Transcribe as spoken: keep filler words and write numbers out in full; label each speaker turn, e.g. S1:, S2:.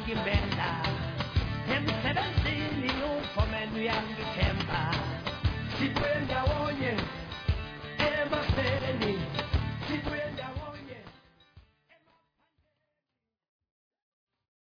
S1: Gimenda, Hem seventeen, you for men young Kemba.